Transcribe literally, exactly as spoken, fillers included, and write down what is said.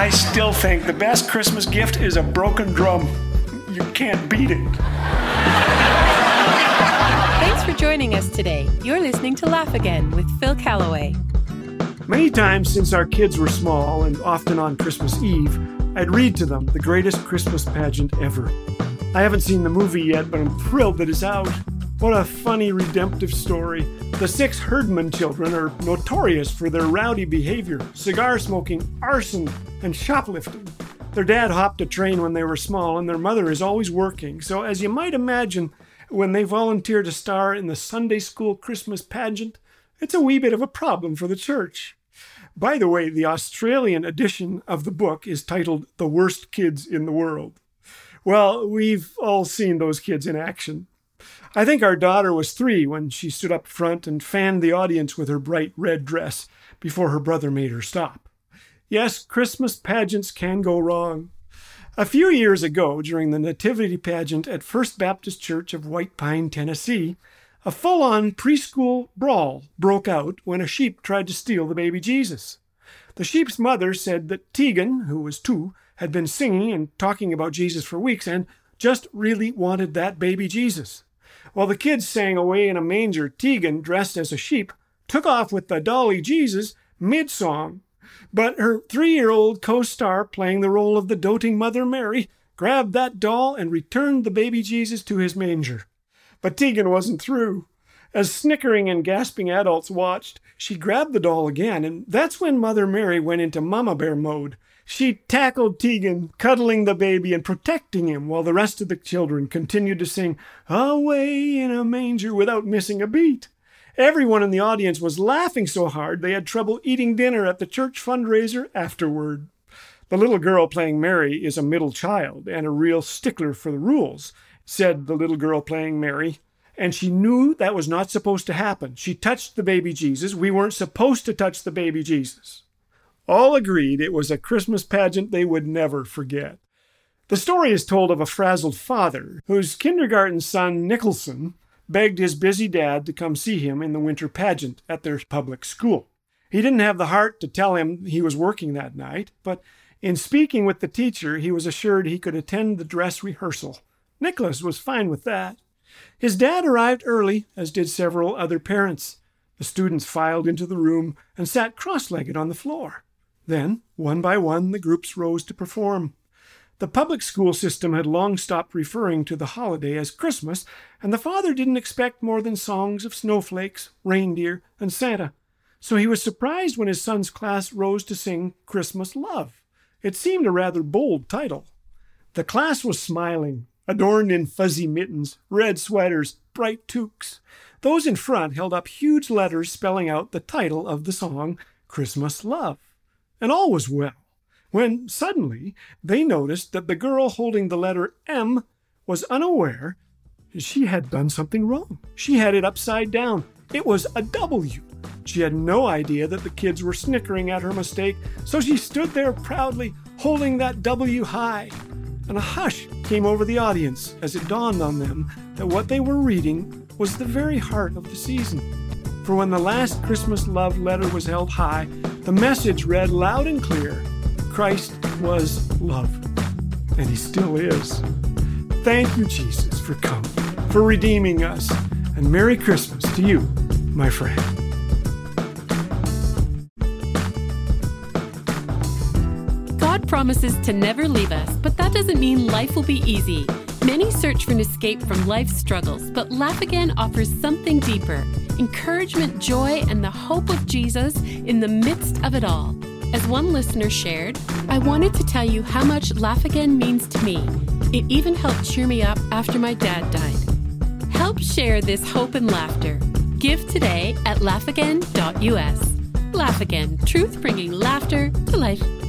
I still think the best Christmas gift is a broken drum. You can't beat it. Thanks for joining us today. You're listening to Laugh Again with Phil Callaway. Many times since our kids were small, and often on Christmas Eve, I'd read to them the greatest Christmas pageant ever. I haven't seen the movie yet, but I'm thrilled that it's out. What a funny, redemptive story. The six Herdman children are notorious for their rowdy behavior, cigar smoking, arson, and shoplifting. Their dad hopped a train when they were small, and their mother is always working. So as you might imagine, when they volunteer to star in the Sunday school Christmas pageant, it's a wee bit of a problem for the church. By the way, the Australian edition of the book is titled The Worst Kids in the World. Well, we've all seen those kids in action. I think our daughter was three when she stood up front and fanned the audience with her bright red dress before her brother made her stop. Yes, Christmas pageants can go wrong. A few years ago, during the Nativity pageant at First Baptist Church of White Pine, Tennessee, a full-on preschool brawl broke out when a sheep tried to steal the baby Jesus. The sheep's mother said that Tegan, who was two, had been singing and talking about Jesus for weeks and just really wanted that baby Jesus. While the kids sang away in a manger, Tegan, dressed as a sheep, took off with the dolly Jesus mid-song. But her three-year-old co-star, playing the role of the doting Mother Mary, grabbed that doll and returned the baby Jesus to his manger. But Tegan wasn't through. As snickering and gasping adults watched, she grabbed the doll again, and that's when Mother Mary went into Mama Bear mode. She tackled Tegan, cuddling the baby and protecting him, while the rest of the children continued to sing Away in a Manger without missing a beat. Everyone in the audience was laughing so hard they had trouble eating dinner at the church fundraiser afterward. The little girl playing Mary is a middle child and a real stickler for the rules, said the little girl playing Mary, and she knew that was not supposed to happen. She touched the baby Jesus. We weren't supposed to touch the baby Jesus. All agreed it was a Christmas pageant they would never forget. The story is told of a frazzled father whose kindergarten son, Nicholson, begged his busy dad to come see him in the winter pageant at their public school. He didn't have the heart to tell him he was working that night, but in speaking with the teacher, he was assured he could attend the dress rehearsal. Nicholas was fine with that. His dad arrived early, as did several other parents. The students filed into the room and sat cross-legged on the floor. Then, one by one, the groups rose to perform. The public school system had long stopped referring to the holiday as Christmas, and the father didn't expect more than songs of snowflakes, reindeer, and Santa. So he was surprised when his son's class rose to sing Christmas Love. It seemed a rather bold title. The class was smiling, adorned in fuzzy mittens, red sweaters, bright toques. Those in front held up huge letters spelling out the title of the song, Christmas Love. And all was well, when suddenly they noticed that the girl holding the letter M was unaware she had done something wrong. She had it upside down. It was a W. She had no idea that the kids were snickering at her mistake, so she stood there proudly, holding that W high. And a hush came over the audience as it dawned on them that what they were reading was the very heart of the season. For when the last Christmas love letter was held high, the message read loud and clear, Christ was love, and he still is. Thank you, Jesus, for coming, for redeeming us, and Merry Christmas to you, my friend. God promises to never leave us, but that doesn't mean life will be easy. Many search for an escape from life's struggles, but Laugh Again offers something deeper, encouragement, joy, and the hope of Jesus in the midst of it all. As one listener shared, I wanted to tell you how much Laugh Again means to me. It even helped cheer me up after my dad died. Help share this hope and laughter. Give today at laugh again dot u s. Laugh Again, truth bringing laughter to life.